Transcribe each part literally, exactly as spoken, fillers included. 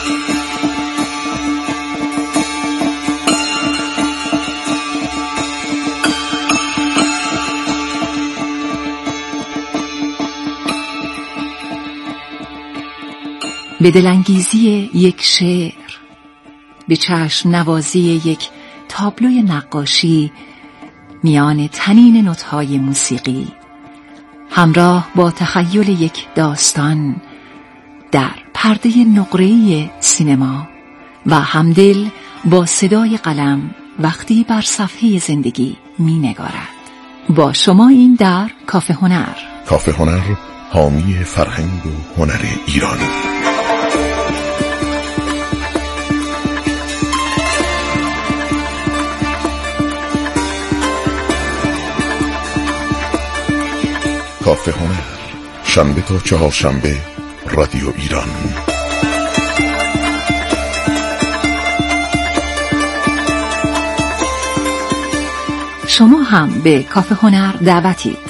به دلانگیزی یک شعر، به چشم نوازی یک تابلوی نقاشی میان تنین نوت‌های موسیقی، همراه با تخیل یک داستان در پرده نقره‌ای سینما و همدل با صدای قلم وقتی بر صفحه زندگی می‌نگارد. با شما این در کافه هنر. کافه هنر، حامی فرهنگ و هنر ایران. کافه هنر، شنبه تا چهارشنبه، رادیو ایران. شما هم به کافه هنر دعوتید.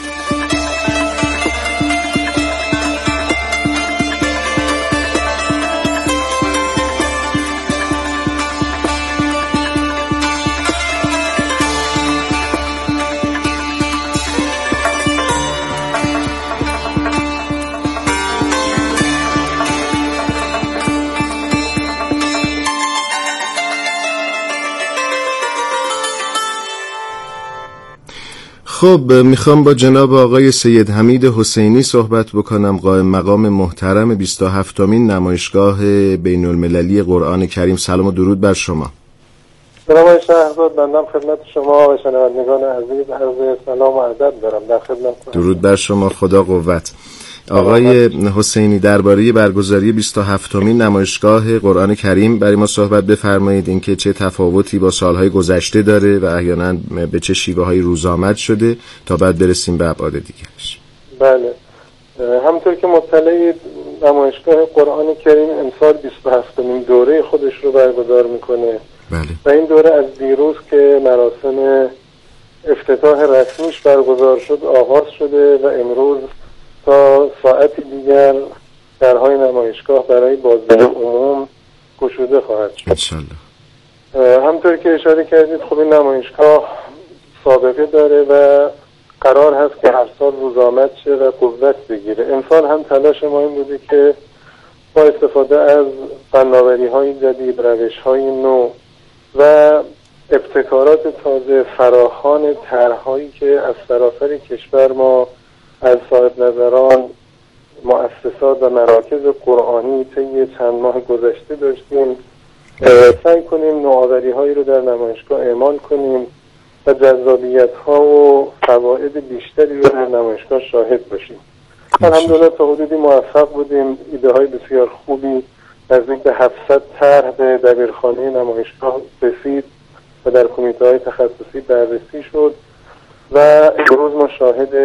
خب میخوام با جناب آقای سید حمید حسینی صحبت بکنم، قائم مقام محترم بیست و هفتمین نمایشگاه بین المللی قرآن کریم. سلام و درود بر شما. سلام آقای شهرزاد، بنده خدمت شما و شنوندگان عزیز عرض سلام و ادب دارم. در خدمتتون. درود بر شما، خدا قوت. آقای حسینی، درباره برگزاری بیست و هفتمین نمایشگاه قرآن کریم برای ما صحبت بفرمایید، اینکه چه تفاوتی با سالهای گذشته داره و احیانا به چه شیوه‌های روزآمد شده تا بعد برسیم به ابعاد دیگرش. بله، همونطور که مطلعید، نمایشگاه قرآن کریم امسال بیست و هفتمین دوره خودش رو برگزار میکنه. بله. و این دوره از دیروز که مراسم افتتاح رسمیش برگزار شد آغاز شده و امروز تا ساعتی دیگر درهای نمایشگاه برای بازدید عموم گشوده خواهد شد انشالله. همطور که اشاره کردید، خب این نمایشگاه سابقه داره و قرار هست که هر سال روزآمد شه و قوت بگیره. امسال هم تلاش ما این بوده که با استفاده از فناوری‌های جدید، روش‌های نو و ابتکارات تازه فراخوان طرح‌هایی که از سراسر کشور ما از صاحب نظران، مؤسسات و مراکز قرآنی طی چند ماه گذشته داشتیم، سعی کنیم نوآوری‌هایی رو در نمایشگاه اعمال کنیم و جذابیت‌ها و فواید بیشتری رو در نمایشگاه شاهد باشیم. الحمدلله تا حدودی موفق بودیم. ایده‌های بسیار خوبی نزدیک به هفتصد طرح به دبیرخانه نمایشگاه رسید و در کمیته‌های تخصصی بررسی شد و امروز ما شاهد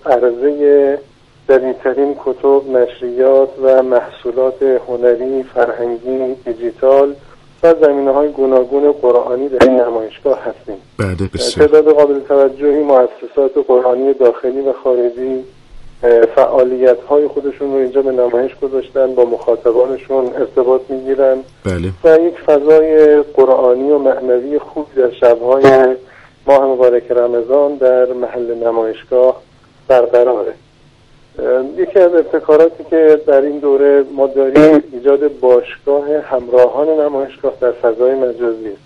عرضه جدیدترین کتب، نشریات و محصولات هنری، فرهنگی، دیجیتال و زمینه‌های گوناگون قرآنی در این نمایشگاه هستیم. بله، بسیار. تعداد قابل توجهی مؤسسات قرآنی داخلی و خارجی فعالیت‌های خودشون رو اینجا به نمایش گذاشتن، با مخاطبانشون ارتباط می‌گیرن. بله. و یک فضای قرآنی و معنوی خوب در شب‌های ماه مبارک رمضان در محل نمایشگاه برقراره. یکی از ابتکاراتی که در این دوره ما داریم ایجاد باشگاه همراهان نمایشگاه در فضای مجازی است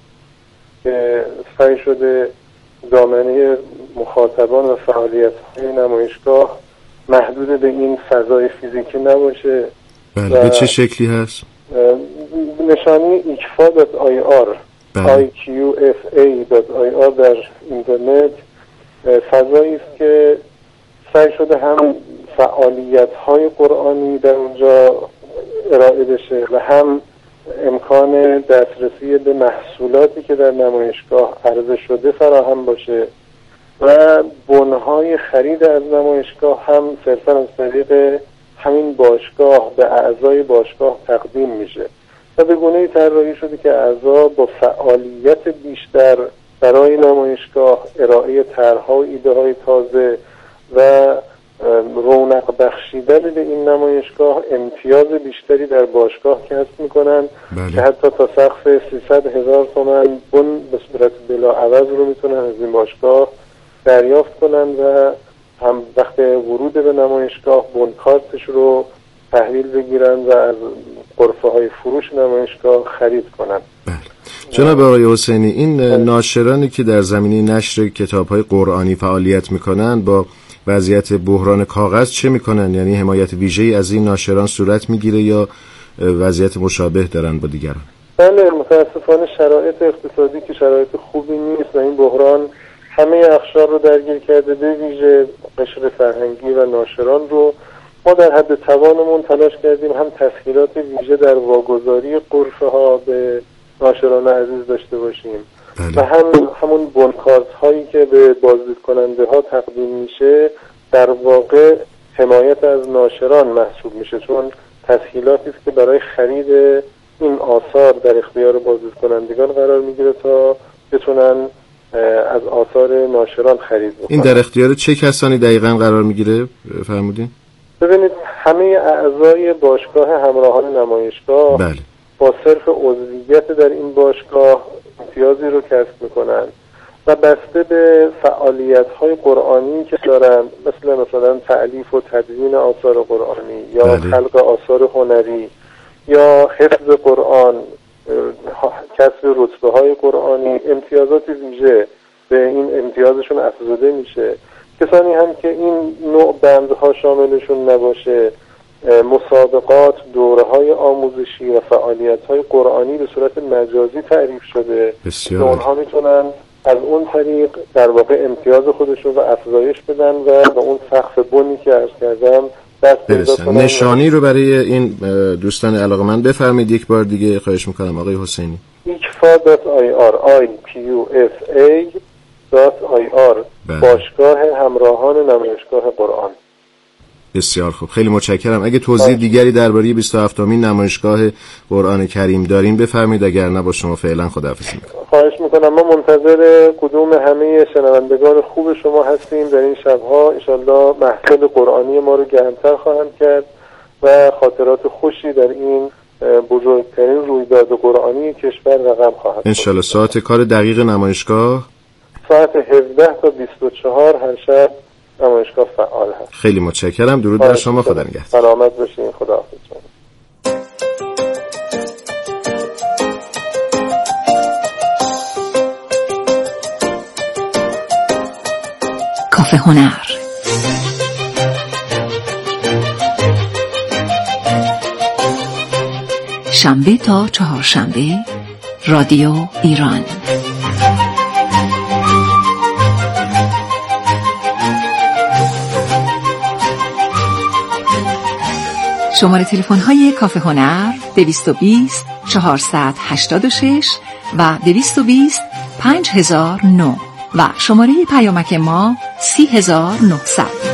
که سعی شده دامنه مخاطبان و فعالیت‌های نمایشگاه محدود به این فضای فیزیکی نباشه. بله. به چه شکلی هست؟ نشانی ایکفا دات آی آر آی کیو اف ای دات آی آر در اینترنت فضایی است که سعی شده هم فعالیت‌های قرآنی در اونجا ارائه بشه و هم امکان دسترسی به محصولاتی که در نمایشگاه عرضه شده فراهم باشه و بنهای خرید از نمایشگاه هم صرفاً از طریق همین باشگاه به اعضای باشگاه تقدیم میشه و به گونه‌ای طراحی شده که اعضا با فعالیت بیشتر برای نمایشگاه، ارائه طرح‌ها و ایده‌های تازه و رونق بخشیدن به این نمایشگاه امتیاز بیشتری در باشگاه کسب میکنن که حتی تا سقف سیصد هزار تومان بن به صورت بلاعوض رو میتونن از این باشگاه دریافت کنن و هم وقت ورود به نمایشگاه بن کارتش رو تحویل بگیرن و از غرفه های فروش نمایشگاه خرید کنن. بله. جناب آقای حسینی، این ناشرانی که در زمینه نشر کتاب‌های قرآنی فعالیت میکنن با وضعیت بحران کاغذ چه میکنن؟ یعنی حمایت ویژه‌ای از این ناشران صورت میگیره یا وضعیت مشابه دارن با دیگران؟ بله، متاسفانه شرایط اقتصادی که شرایط خوبی نیست و این بحران همه اقشار رو درگیر کرده، به ویژه قشر فرهنگی و ناشران رو. ما در حد توانمون تلاش کردیم هم تسهیلات ویژه در واگذاری غرفه ها به ناشران عزیز داشته باشیم بله. و هم همون بنکارت هایی که به بازدید کننده ها تقدیم میشه در واقع حمایت از ناشران محسوب میشه، چون تسهیلاتی است که برای خرید این آثار در اختیار بازدید کنندگان قرار میگیره تا بتونن از آثار ناشران خرید بکنن. این در اختیار چه کسانی دقیقاً قرار میگیره فرمودین؟ ببینید، همه اعضای باشگاه همراهان نمایشگاه بله. با صرف عضویت در این باشگاه امتیازی رو کسب میکنن و بسته به فعالیت‌های قرآنی که دارن، مثل مثلا تألیف و تدوین آثار قرآنی یا بله. خلق آثار هنری یا حفظ قرآن، کسب رتبه‌های قرآنی، امتیازات ویژه به این امتیازشون افزوده میشه. کسانی هم که این نوع بندها شاملشون نباشه، مسابقات، دوره‌های آموزشی و فعالیت‌های قرآنی به صورت مجازی تعریف شده که اونها میتونن از اون طریق در واقع امتیاز خودشون رو افزایش بدن و به اون سقف بنی که عرض کردم دست پیدا کنن. نشانی رو برای این دوستان علاقه‌مند بفرمایید یک بار دیگه خواهش می‌کنم آقای حسینی. ایکفا دات آی آر آی پی یو اف ای دات آی آر باشگاه همراهان نمایشگاه قرآن. بسیار خوب، خیلی متشکرم. اگه توضیح دیگری درباره بیست و هفتمین نمایشگاه قرآن کریم دارین بفرمایید، اگر نه با شما فعلا خداحافظی میکنم. خواهش میکنم. ما منتظر قدوم همه شنوندگان خوب شما هستیم در این شبها. انشالله محفل قرآنی ما رو گرمتر خواهند کرد و خاطرات خوشی در این بزرگترین رویداد قرآنی کشور رقم خواهد شد. انشالله. ساعت کار دقیق نمایشگاه ساعت هفده تا بیست و چهار هر شب نمایشگاه فعال هست. خیلی متشکرم. درود بر شما. خدا نگهدار. سلامت باشین. خداحافظ. کافه هنر. شنبه تا چهارشنبه رادیو ایران. شماره تلفن های کافه هنر دویست و بیست چهارصد و هشتاد و شش و دویست و بیست پنج هزار و نه و شماره پیامک ما سی هزار و نهصد.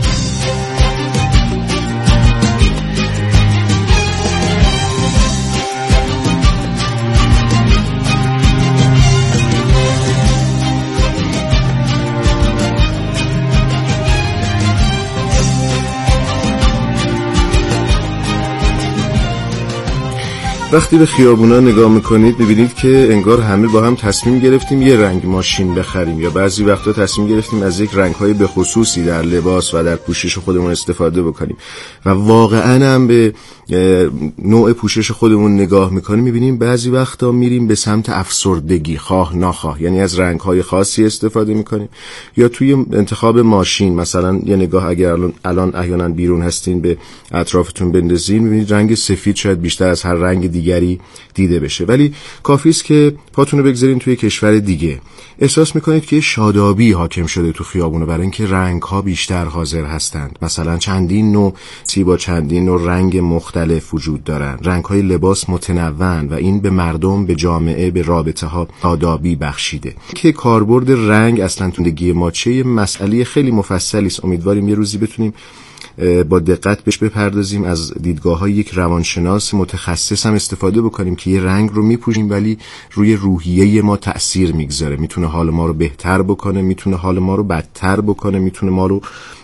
وقتی به خیابونا نگاه میکنید میبینید که انگار همه با هم تصمیم گرفتیم یه رنگ ماشین بخریم، یا بعضی وقتا تصمیم گرفتیم از یک رنگ‌های به خصوصی در لباس و در پوشش خودمون استفاده بکنیم و واقعا هم به نوع پوشش خودمون نگاه میکنیم میبینیم بعضی وقتا میریم به سمت افسردگی خواه ناخواه، یعنی از رنگ‌های خاصی استفاده میکنیم. یا توی انتخاب ماشین مثلا یه نگاه اگر الان, الان احیانا بیرون هستین به اطرافتون بندازین میبینید رنگ سفید شاید بیشتر از هر رنگ دیگری دیده بشه، ولی کافی است که پاتون رو بگذارین توی کشور دیگه، احساس میکنید که شادابی حاکم شده تو خیابونه برای اینکه رنگ‌ها بیشتر حاضر هستند. مثلا چندین نوع سی با چندین نوع رنگ مختلف وجود دارن، رنگ‌های لباس متنوع و این به مردم، به جامعه، به رابطه‌ها شادابی بخشیده. که کاربرد رنگ اصلا تو زندگی ما چه مسئله خیلی مفصلی است. امیدواریم یه روزی بتونیم با دقت بهش بپردازیم، از دیدگاه‌های یک روانشناس متخصص هم استفاده بکنیم که یه رنگ رو میپوشیم ولی روی روحیه ما تأثیر میگذاره، میتونه حال ما رو بهتر بکنه، میتونه حال ما رو بدتر بکنه، میتونه ما رو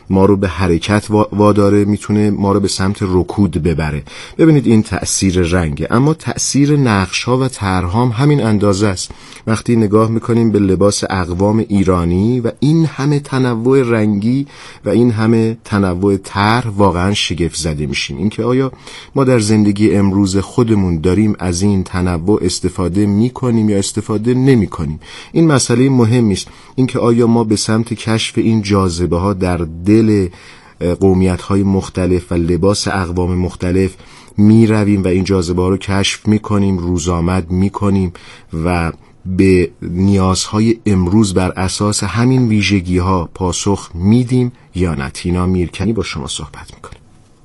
ما رو به حرکت واداره، میتونه ما رو به سمت رکود ببره. ببینید این تأثیر رنگه، اما تأثیر نقش‌ها و طرح‌ها همین اندازه است. وقتی نگاه میکنیم به لباس اقوام ایرانی و این همه تنوع رنگی و این همه تنوع طرح، واقعا شگفت زده میشیم. اینکه آیا ما در زندگی امروز خودمون داریم از این تنوع استفاده میکنیم یا استفاده نمیکنیم. این مسئله مهمی است. اینکه آیا ما به سمت کشف این جاذبه ها در دل قومیت های مختلف و لباس اقوام مختلف می رویم و این جاذبه ها رو کشف می کنیم، روزآمد می کنیم و به نیازهای امروز بر اساس همین ویژگی ها پاسخ میدیم یا نه؟ تینا میرکنی با شما صحبت میکنه.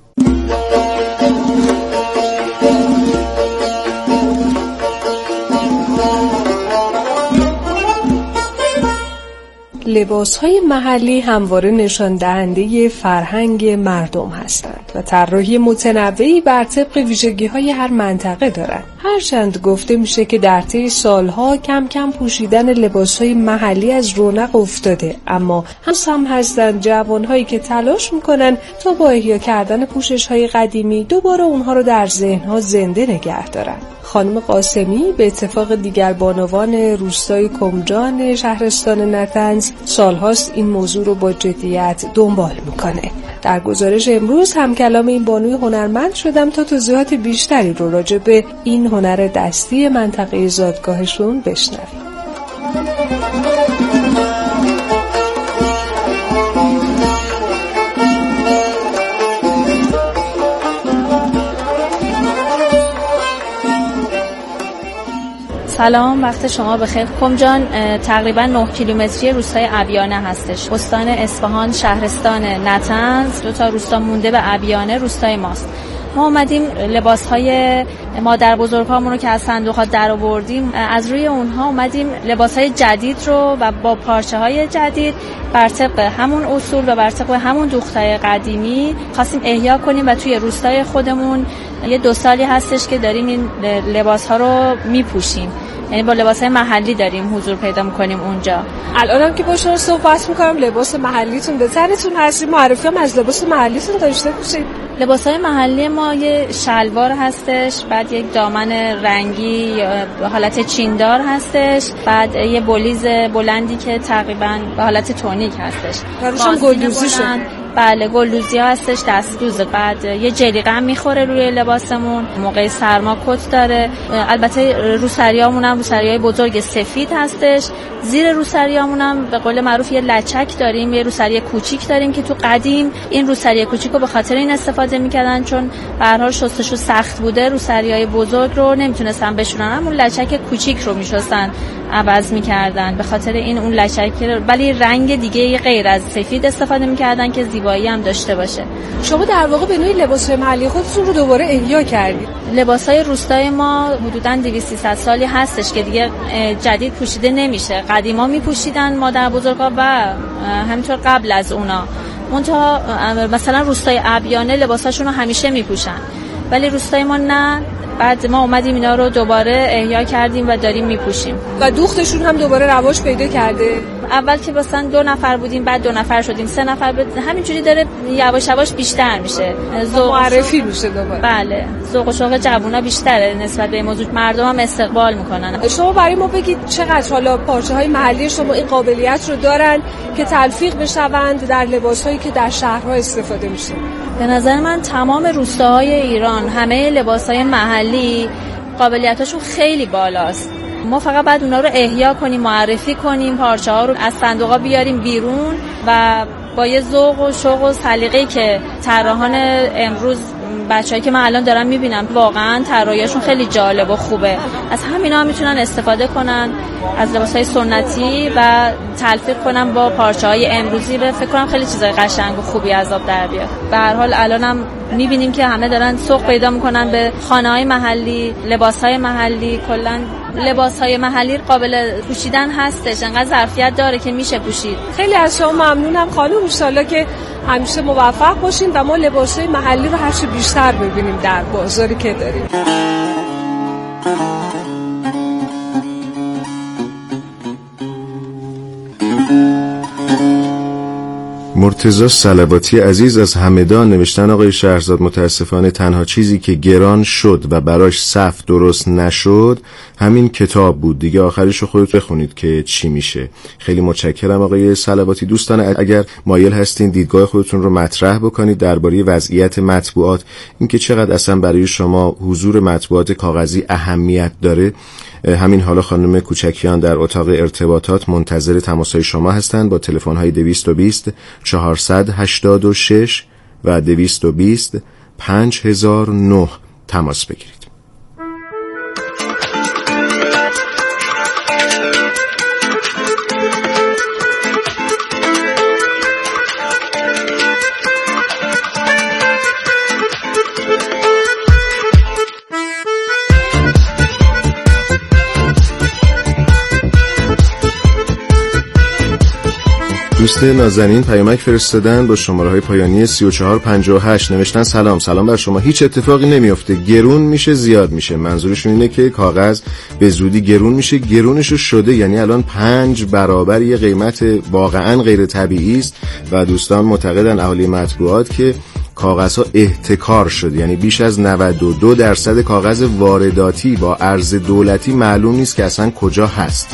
لباس‌های محلی همواره نشان دهنده فرهنگ مردم هستند و طراحی متنوعی بر طبق ویژگی‌های هر منطقه دارند. هرچند گفته میشه که در طی سالها کم کم پوشیدن لباس‌های محلی از رونق افتاده، اما هنوز هم هستند جوان‌هایی که تلاش میکنن تا با احیا کردن پوشش‌های قدیمی دوباره اونها رو در ذهن‌ها زنده نگه دارن. خانم قاسمی به اتفاق دیگر بانوان روستای کمجان شهرستان نطنز سالهاست این موضوع رو با جدیت دنبال میکنه. در گزارش امروز هم کلام این بانوی هنرمند شدم تا توضیحات بیشتری رو راجع به این هنر دستی منطقه زادگاهشون بشنویم. سلام، وقت شما بخیر. کمجان تقریبا نه کیلومتری روستای ابیانه هستش. استان اصفهان، شهرستان نطنز، دو تا روستا مونده به ابیانه روستای ماست. ما اومدیم لباس‌های مادر بزرگامون رو که از صندوق‌ها در آوردیم، از روی اونها اومدیم لباس‌های جدید رو و با پارچه‌های جدید بر طبق همون اصول و بر طبق همون دوختای قدیمی خواستیم احیا کنیم و توی روستای خودمون یه دو سالی هستش که داریم این لباس‌ها رو میپوشیم. یعنی با لباس‌های محلی داریم حضور پیدا می‌کنیم اونجا. الانم که با شما صحبت می‌کنم لباس محلیتون به تنتون هست، معرفی هم از لباس محلیتون داشته باشید. لباس‌های محلی ما یه شلوار هستش، بعد یک دامن رنگی به حالت چیندار هستش، بعد یه بلیز بلندی که تقریباً به حالت تونیک هستش. روشم گلدوزی شد. بله، گلدوزی ها هستش، دستدوز. بعد یه جلیقه هم میخوره روی لباسمون، موقع سرما کت داره. البته روسریامون هم روسریای بزرگ سفید هستش. زیر روسریامون هم به قول معروف یه لچک داریم، یه روسری کوچیک داریم که تو قدیم این روسری کوچیکو به خاطر این استفاده میکردن چون به هر حال شستشو سخت بوده، روسریای بزرگ رو نمیتونستن بشورن، همون لچک کوچیک رو میشستن عوض میکردن. به خاطر این اون لچک، ولی رنگ دیگه غیر از سفید استفاده میکردن که زیبایی هم داشته باشه. شما در واقع به نوعی لباس‌های محلی خودتون رو دوباره احیا کردید. لباس‌های روستای ما حدوداً دویست سیصد سالی هستش که دیگه جدید پوشیده نمیشه. قدیما میپوشیدن مادر بزرگا و همینطور قبل از اونا. منتها مثلا روستای ابیانه لباساشون رو همیشه میپوشن، ولی روستای ما نه. بعد ما اومدیم اینا رو دوباره احیا کردیم و داریم میپوشیم و دوختشون هم دوباره رواج پیدا کرده. اول که مثلا دو نفر بودیم، بعد دو نفر شدیم، سه نفر بود. همینجوری داره یواش یواش بیشتر میشه، ذوق معرفی میشه دوباره. بله، ذوق و شوق جوونا بیشتره نسبت به موضوع، مردم هم استقبال میکنن. شما برای ما بگید چقدر حالا پارچه‌های محلی شما این قابلیت رو دارن که تلفیق بشوند در لباس‌هایی که در شهرها استفاده میشه؟ به نظر من تمام روستاهای ایران همه لباس‌های محلی قابلیتاشون خیلی بالاست. ما فقط باید اونا رو احیا کنیم، معرفی کنیم، پارچه ها رو از صندوقا بیاریم بیرون و با یه ذوق و شوق و سلیقه‌ای که طراحان امروز، بچه‌ای که من الان دارم میبینم واقعا طراحیاشون خیلی جالب و خوبه، از همینا هم میتونن استفاده کنن از لباس‌های سنتی و تلفیق کنن با پارچه‌های امروزی. به فکر کنم خیلی چیزای قشنگ و خوبی از آب در بیاد. به هر حال الانم میبینیم که همه دارن سوق پیدا میکنن به خانه‌های محلی، لباس‌های محلی. کلاً لباس‌های محلی قابل پوشیدن هستش، انقدر ظرفیت داره که میشه پوشید. خیلی از شما ممنونم خانم، ان شاءالله که همیشه موفق باشین و ما لباس‌های محلی رو هرچی بیشتر ببینیم در بازاری که داریم. مرتضی صلواتی عزیز از همدان نوشتن آقای شهرزاد متاسفانه تنها چیزی که گران شد و براش صف درست نشد همین کتاب بود دیگه، آخرشو خودت بخونید که چی میشه. خیلی متشکرم آقای صلواتی. دوستان اگر مایل هستین دیدگاه خودتون رو مطرح بکنید درباره وضعیت مطبوعات، اینکه چقدر اصلا برای شما حضور مطبوعات کاغذی اهمیت داره، همین حالا خانم کوچکیان در اتاق ارتباطات منتظر تماسهای شما هستند با تلفن های دویست و بیست چهارصد و هشتاد و شش و دویست و بیست پنج هزار و نه تماس بگیرید. دوست نازنین پیامک فرستادن با شماره های پایانی سی و چهار پنجاه و هشت. نوشتن سلام سلام بر شما، هیچ اتفاقی نمیفته، گرون میشه زیاد میشه. منظورشون اینه که کاغذ به زودی گرون میشه، گرونشو شده، یعنی الان پنج برابر یه قیمت واقعا غیر طبیعی است و دوستان معتقدن اهالی مطبوعات که کاغذها احتکار شد، یعنی بیش از نود و دو درصد کاغذ وارداتی با ارز دولتی معلوم نیست که اصلا کجا هست.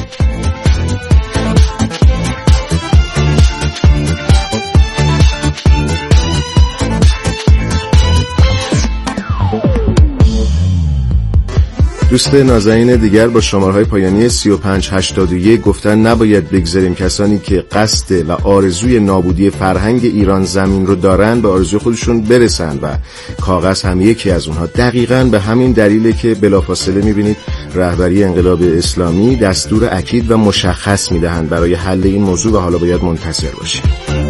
دوست نازنین دیگر با شمارهای پایانی سی و پنج هشتاد و یک گفتن نباید بگذاریم کسانی که قصد و آرزوی نابودی فرهنگ ایران زمین رو دارن به آرزوی خودشون برسن و کاغذ هم یکی از اونها. دقیقاً به همین دلیله که بلافاصله میبینید رهبری انقلاب اسلامی دستور اکید و مشخص میدهند برای حل این موضوع و حالا باید منتظر باشیم.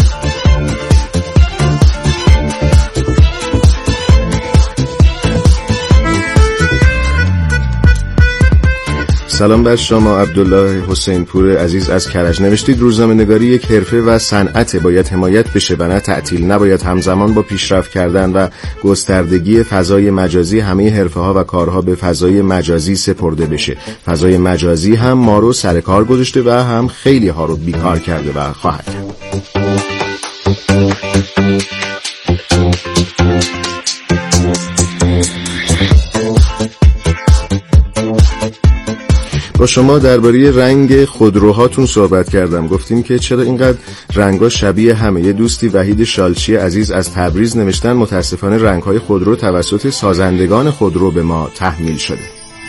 سلام بر شما عبدالله حسین پور عزیز از کرج. نوشتید روزنامه‌نگاری یک حرفه و صنعت، باید حمایت بشه و نه تعطیل. نباید همزمان با پیشرفت کردن و گستردگی فضای مجازی همه حرفه‌ها و کارها به فضای مجازی سپرده بشه. فضای مجازی هم ما رو سر کار گذاشته و هم خیلی ها رو بیکار کرده و خواهد کرد. با شما درباره رنگ خودروهاتون صحبت کردم. گفتیم که چرا اینقدر رنگا شبیه همه. یه دوستی وحید شالچی عزیز از تبریز نوشتن متاسفانه رنگ‌های خودرو توسط سازندگان خودرو به ما تحمیل شده.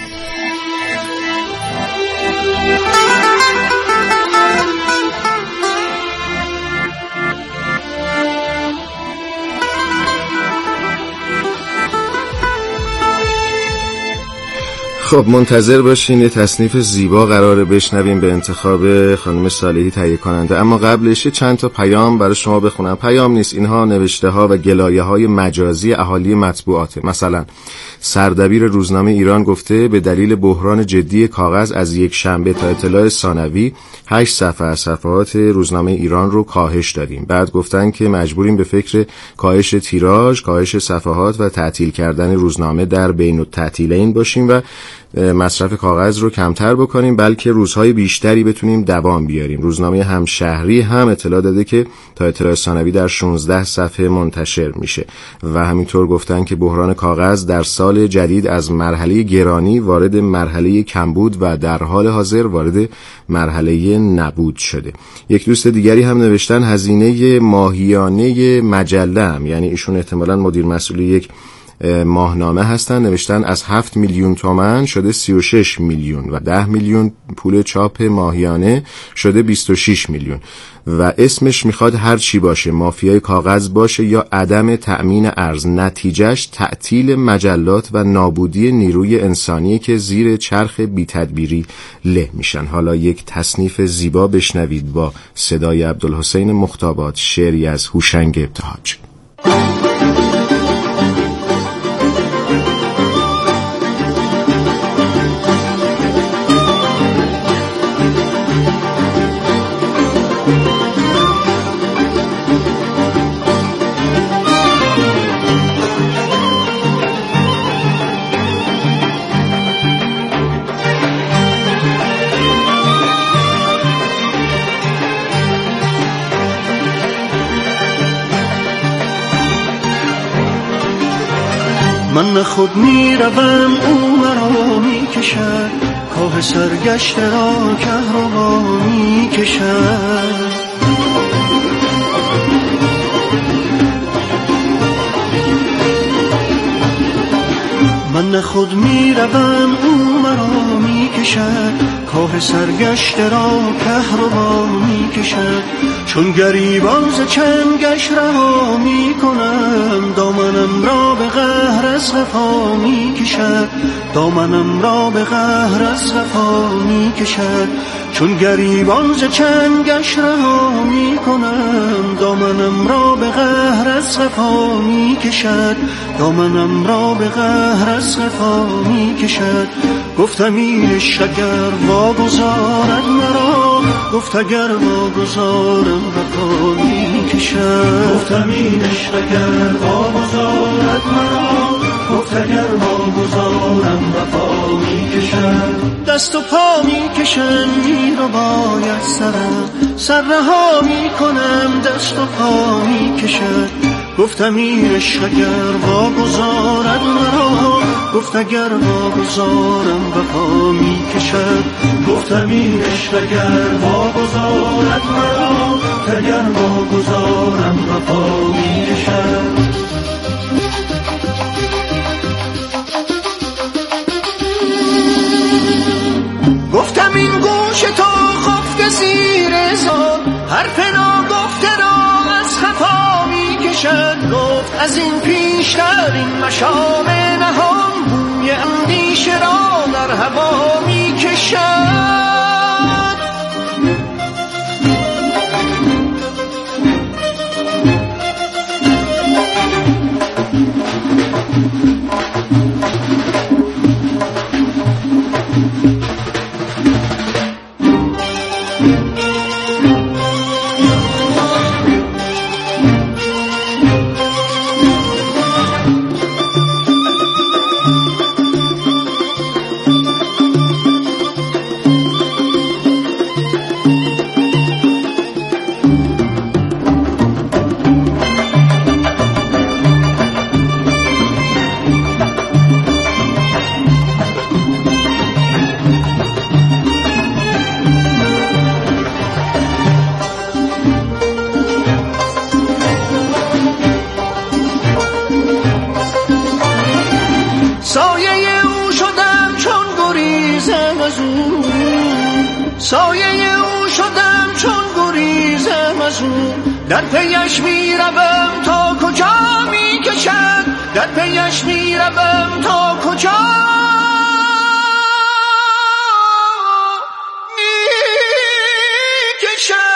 خب منتظر باشین، یه تصنیف زیبا قراره بشنویم به انتخاب خانم صالحی تهیه کننده. اما قبلش چند تا پیام برای شما بخونم. پیام نیست، اینها نوشته ها و گلایه های مجازی اهالی مطبوعاته. مثلا سردبیر روزنامه ایران گفته به دلیل بحران جدی کاغذ از یک شنبه تا اطلاع ثانوی هشت صفحه از صفحات روزنامه ایران رو کاهش دادیم. بعد گفتن که مجبوریم به فکر کاهش تیراژ، کاهش صفحات و تعطیل کردن روزنامه در بین التعطیلین باشیم و مصرف کاغذ رو کمتر بکنیم، بلکه روزهای بیشتری بتونیم دوام بیاریم. روزنامه همشهری هم اطلاع داده که تا اطلاع ثانوی در شانزده صفحه منتشر میشه و همینطور گفتن که بحران کاغذ در سال جدید از مرحله گرانی وارد مرحله کمبود و در حال حاضر وارد مرحله نبود شده. یک دوست دیگری هم نوشتن هزینه ماهیانه مجله هم، یعنی ایشون احتمالاً مدیر مسئول یک ماهنامه هستن، نوشتن از هفت میلیون تومان شده سی و شش میلیون و ده میلیون پول چاپ ماهیانه شده بیست و شش میلیون و اسمش میخواد هر چی باشه، مافیای کاغذ باشه یا عدم تأمین ارز. نتیجهش تعطیل مجلات و نابودی نیروی انسانی که زیر چرخ بی‌تدبیری له میشن. حالا یک تصنیف زیبا بشنوید با صدای عبدالحسین مختابات، شعری از هوشنگ ابتهاج. من خود می روم او مرا می کشد، کاه سرگشته را کهربا می کشد. من خود می روم او مرا می کشد، کاه سرگشته را کهربا می کشد. چون گریبان ز چنگش رها می کنم، دامنم را به قهر از قفا می کشد، دامنم را به قهر از قفا می کشد. چون گریبان ز چنگش رها می کنم، دامنم را به قهر از قفا می کشد، دامنم را به قهر از قفا می کشد. گفتم این عشق اگر واگذارد مرا، گفت اگر واگذارم وفا می کشد. گفتم این عشق اگر واگذارد مرا، گفت اگر واگذارم وفا می کشد. دست و پا می کشم می رو باید سرم، سر رها می کنم دست و پا می کشد. گفتم این عشق اگر واگذارد مرا، گفت اگر واگذارم وفا می کشد. گفتم این عشق اگر واگذارد مرا، گفت اگر واگذارم وفا می کشد. گفتم این گوش تو خفت زیر زار، هر پنا گفته را از خفا می کشد. گفت از این پیشتر این مشام نهان، بوی اندیشه را در هوا می کشد. سایه او شدم چون گریزم از او، در پیش می روم تا کجا می کشد، در پیش می روم تا کجا می کشد.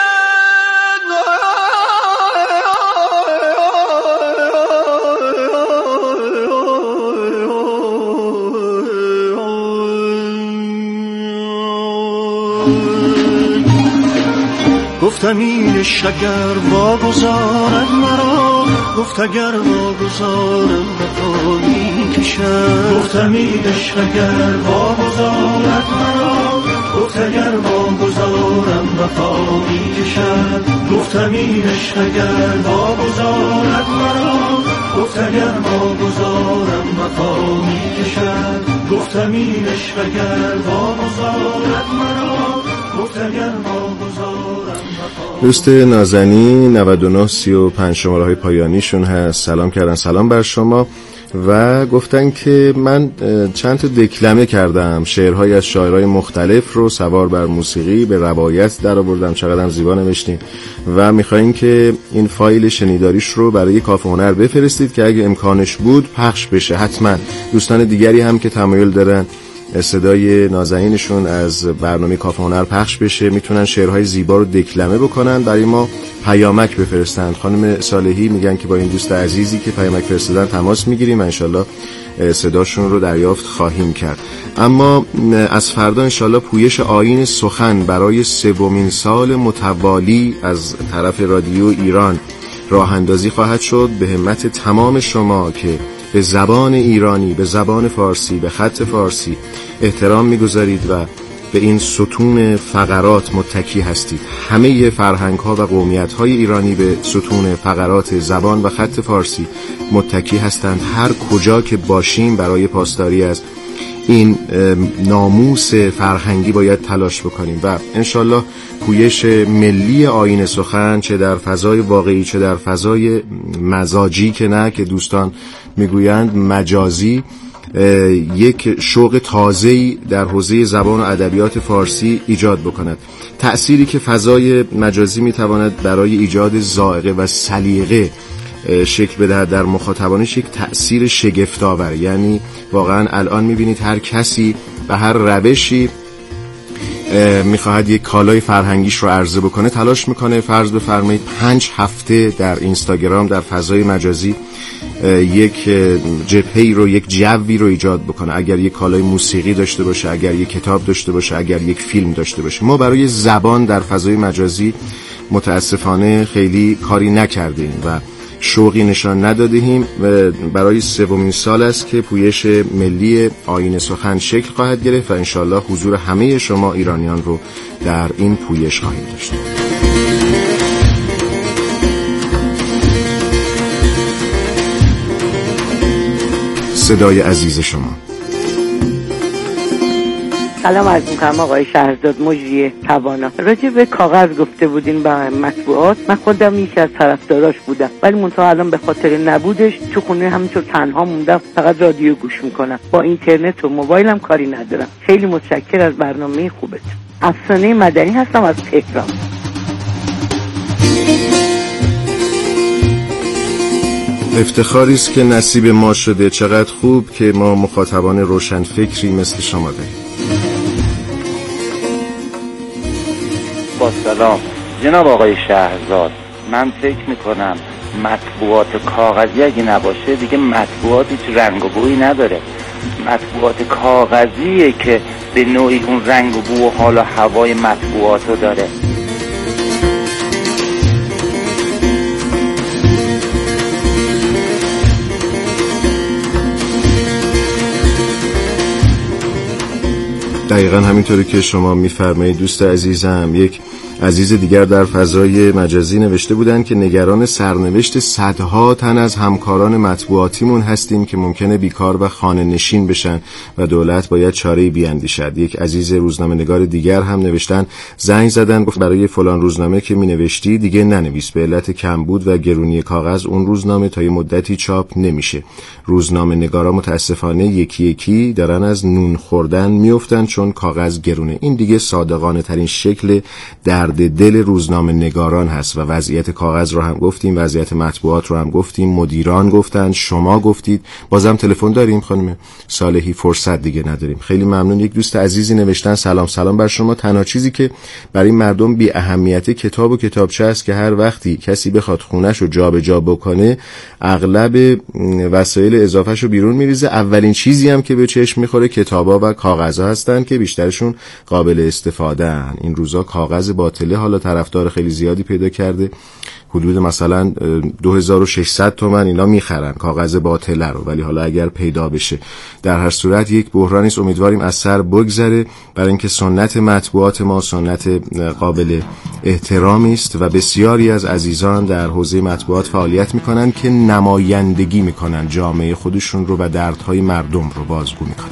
گفتم این عشق اگر واگذارد مرا، گفت اگر واگذارم وفا می کشد. گفتم این عشق اگر واگذارد مرا، گفت اگر واگذارم وفا می کشد. گفتم این عشق اگر واگذارد مرا، گفت اگر واگذارم وفا می کشد. گفتم این عشق اگر واگذارد مرا، گفت اگر واگذارم. دوست نازنین نود و نه سی و پنج شماره های پایانیشون هست، سلام کردن، سلام بر شما، و گفتن که من چند تا دکلمه کردم، شعرهای از شاعرای مختلف رو سوار بر موسیقی به روایت در آوردم، چقدر زیبا نوشتین و میخواین که این فایل شنیداریش رو برای کافه هنر بفرستید که اگه امکانش بود پخش بشه. حتما دوستان دیگری هم که تمایل دارن صدای نازنینشون از برنامه کافه هنر پخش بشه میتونن شعرهای زیبا رو دکلمه بکنن، برای ما پیامک بفرستن. خانم صالحی میگن که با این دوست عزیزی که پیامک فرستادن تماس میگیریم و انشالله صداشون رو دریافت خواهیم کرد. اما از فردا انشالله پویش آیین سخن برای سومین سال متوالی از طرف رادیو ایران راه اندازی خواهد شد. به همت تمام شما که به زبان ایرانی، به زبان فارسی، به خط فارسی احترام میگذارید و به این ستون فقرات متکی هستید. همه فرهنگ ها و قومیت های ایرانی به ستون فقرات زبان و خط فارسی متکی هستند. هر کجا که باشیم برای پاسداری از این ناموس فرهنگی باید تلاش بکنیم و انشالله پویش ملی آیین سخن چه در فضای واقعی چه در فضای مزاجی که نه که دوستان میگویند مجازی، یک شوق تازه‌ای در حوزه زبان و ادبیات فارسی ایجاد بکند. تأثیری که فضای مجازی میتواند برای ایجاد ذائقه و سلیقه شکل بدهد در مخاطبانش یک تأثیر شگفت‌آور. یعنی واقعا الان میبینید هر کسی به هر روشی میخواهد یک کالای فرهنگیش رو عرضه بکنه، تلاش میکنه فرض بفرمایید پنج هفته در اینستاگرام در فضای مجازی یک جبهه‌ای رو، یک جوی رو ایجاد بکنه. اگر یک کالای موسیقی داشته باشه، اگر یک کتاب داشته باشه، اگر یک فیلم داشته باشه. ما برای زبان در فضای مجازی متاسفانه خیلی کاری نکردیم و شوقی نشان ندادیم. برای سومین سال است که پویش ملی آیین سخن شکل خواهد گرفت و انشالله حضور همه شما ایرانیان رو در این پویش خواهیم داشت. صدای عزیز شما. سلام عرض می‌کنم آقای شهرزاد مجری توانا. راجع به کاغذ گفته بودین با مطبوعات، من خودم یکی از طرفداراش بودم، ولی منتها الان به خاطر نبودش تو خونه همینطور تنها موندم، فقط رادیو گوش میکنم، با اینترنت و موبایلم کاری ندارم. خیلی متشکر از برنامه خوبت. افسانه مدنی هستم از تهران. افتخاری است که نصیب ما شده. چقدر خوب که ما مخاطبان روشن فکری مثل شما داریم. با سلام جناب آقای شهرزاد، من فکر میکنم مطبوعات کاغذی اگه نباشه دیگه مطبوعات هیچ رنگ و بویی نداره. مطبوعات کاغذیه که به نوعی اون رنگ و بو و حال و هوای مطبوعاتو داره. دقیقا همینطوری که شما میفرمایید دوست عزیزم. یک عزیز دیگر در فضای مجازی نوشته بودن که نگران سرنوشت صدها تن از همکاران مطبوعاتیمون هستیم که ممکنه بیکار و خانه نشین بشن و دولت باید چاره‌ای بیاندیشد. یک عزیز روزنامه نگار دیگر هم نوشتن، زنگ زدن گفت برای فلان روزنامه که می نوشتی دیگه ننویس، به علت کمبود و گرونی کاغذ اون روزنامه تا یه مدتی چاپ نمیشه. روزنامه نگارا متاسفانه یکی یکی دارن از نون خوردن میافتن چون کاغذ گرونه. این دیگه صادقانه ترین شکل درد دل روزنامه نگاران هست و وضعیت کاغذ رو هم گفتیم، وضعیت مطبوعات رو هم گفتیم، مدیران گفتن، شما گفتید. بازم تلفن داریم خانم صالحی؟ فرصت دیگه نداریم. خیلی ممنون. یک دوست عزیزی نوشتن سلام سلام بر شما. تنها چیزی که برای مردم بی اهمیت کتاب و کتابچه است که هر وقتی کسی بخواد خونش رو جابجا بکنه اغلب وسایل اضافه‌ش رو بیرون میریزه. اولین چیزی هم که به چشم میخوره کتابا و کاغذها هستن که بیشترشون قابل استفاده ان. این روزا کاغذ باطله حالا طرفدار خیلی زیادی پیدا کرده. حدود مثلا دو هزار و ششصد تومان اینا میخرن کاغذ باطله رو، ولی حالا اگر پیدا بشه. در هر صورت یک بحرانی است، امیدواریم از سر بگذره، برای اینکه سنت مطبوعات ما سنت قابل احترامی است و بسیاری از عزیزان در حوزه مطبوعات فعالیت میکنن که نمایندگی میکنن جامعه خودشون رو و دردهای مردم رو بازگو میکنن.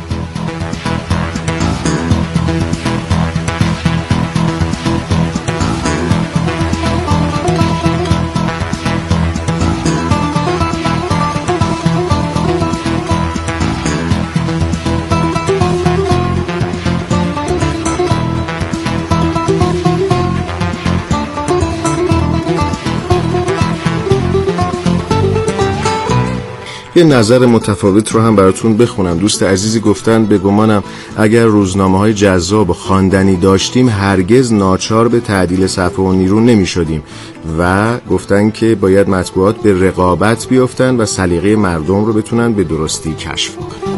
یه نظر متفاوت رو هم براتون بخونم. دوست عزیزی گفتن به گمانم اگر روزنامه‌های جذاب و خواندنی داشتیم هرگز ناچار به تعدیل صفحه و نیرو نمی شدیم و گفتن که باید مطبوعات به رقابت بیافتن و سلیقه مردم رو بتونن به درستی کشف کنن،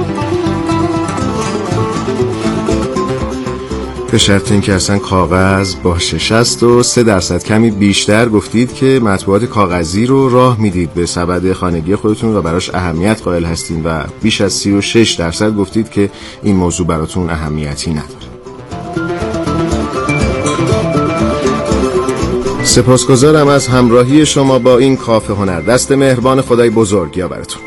به شرط اینکه اصلا کاغذ باشه. شصت و سه درصد کمی بیشتر گفتید که مطبوعات کاغذی رو راه میدید به سبد خانگی خودتون و براش اهمیت قائل هستین و بیش از سی و شش درصد گفتید که این موضوع براتون اهمیتی نداره. سپاسگزارم از همراهی شما با این کافه هنر. دست مهربان خدای بزرگ یا براتون.